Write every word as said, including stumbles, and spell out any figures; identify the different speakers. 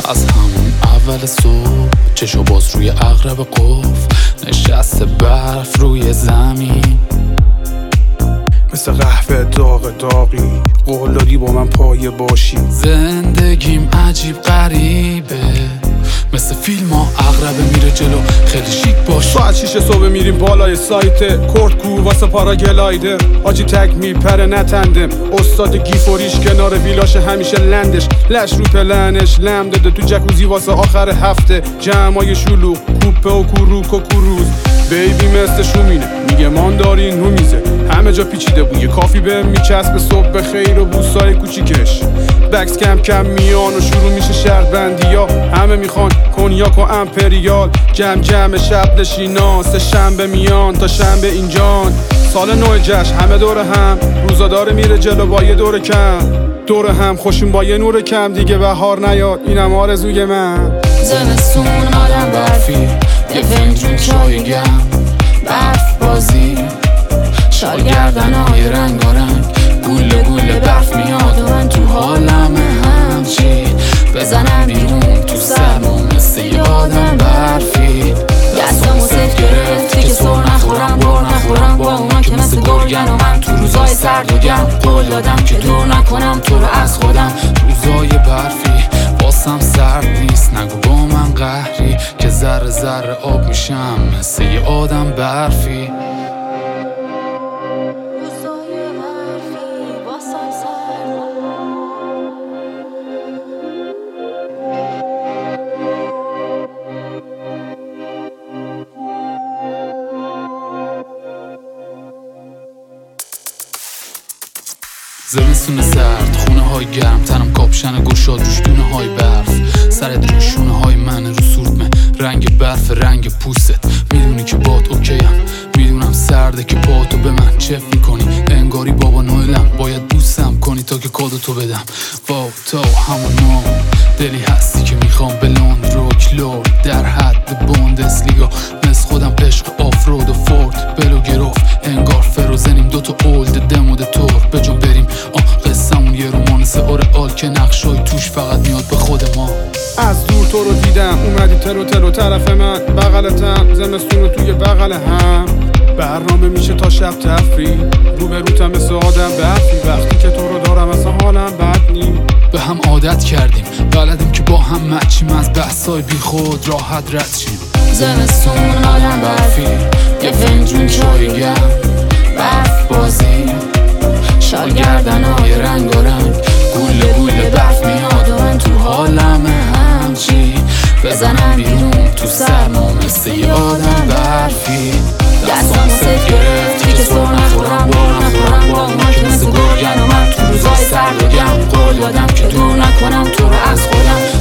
Speaker 1: از همون اول صبح چشو باز روی اغرب قفل نشسته برف روی زمین،
Speaker 2: مثل قهوه داغ داغی قول دادی با من پایه باشی.
Speaker 1: زندگیم عجیب غریبه، مثل فیلم ها اغربه میره جلو خیلی شیک باش.
Speaker 2: ساعت شیش صبح میریم بالای سایت کرد کو واسه پاراگلایدر. آجی تک میپره نتندم، استاد گیفوریش کنار ویلاش همیشه لندش. لش رو پلنش لم داده تو جکوزی واسه آخر هفته. جمعای شلوغ کوپه و کوروک و کروز. بیبی مثل شومینه میگه مان داری نو میزه، همه جا پیچیده بوی کافی به میچسب. صبح به خیر و بوسای کوچیکش بکس کم کم میان و شروع میشه شرط بندی ها. همه میخوان کنیاک و امپریال، جمع جمع شب نشینا. سه شنبه میان تا شنبه اینجان، سال نو جشن همه دور هم. روزا داره میره جلو با یه دور کم، دور هم خوشیم با یه نور کم. دیگه بهار نیاد اینم آرزوی من.
Speaker 1: زمستون آدم برفی، یه فنجون چای گرم، برف بازی شال گردن های رنگ و رنگ. گوله گوله برف میاد و من تو حالم همچی بزنم بیرون تو سرمون مثل یه آدم برفی. دستمو صف گرفتی که سر نخورم بار نخورم با اونا که مثل گرگن. و من تو روزای سرد و گرم قول دادم که دور نکنم تو رو از خودم. روزای برفی واسم سرد نیست، نگو با من قهری که ذره ذره آب میشم مثل یه آدم برفی. زمستون سرد، خونه های گرم، تنم کاپشن گشاد روش دونه های برف. سرت روی شونه های من رو سورمه، رنگ برف رنگ پوست. میدونی که بات اوکیم، میدونم سرده که باتو به من چف میکنی. انگاری بابا نویلم باید بوسم کنی تا که کادو تو بدم. واو تو همون ما دلی هستی که میخوام به لوند روک لورد در حد بوندسلیگا. مثل خودم عشق آفرود و فورد بلو گرفت انگار فروزنیم دوتا اولد دمود تور. بجام بریم آه قصمون یه رومان سئور آل که نقشای توش فقط میاد به خود ما.
Speaker 2: از دور تو رو دیدم اومدی تلو تلو طرف من، بغلتم زمستون رو توی بغل هم. برنامه میشه تا شب تفریح، رو به روتم مثل آدم برفی. وقتی که تو رو دارم اصلا حالم بد نی.
Speaker 1: به هم عادت کردیم بلدیم که با هم مچیم، از بحثای بی خود راحت رد شیم. زمستون آدم برفی، یه فنجون چای گرم، برف بازی شال گردن های رنگ و رنگ. گوله گوله برف میاد و من تو حالم همچی بزنم بیرون تو سرما مثل یه آدم برفی. دستم صف گرفتی که سر نخورم بار نخورم با اونا که مثل گرگن. و من تو روزای سرد و گرم قول دادم که دور نکنم تو رو از خودم.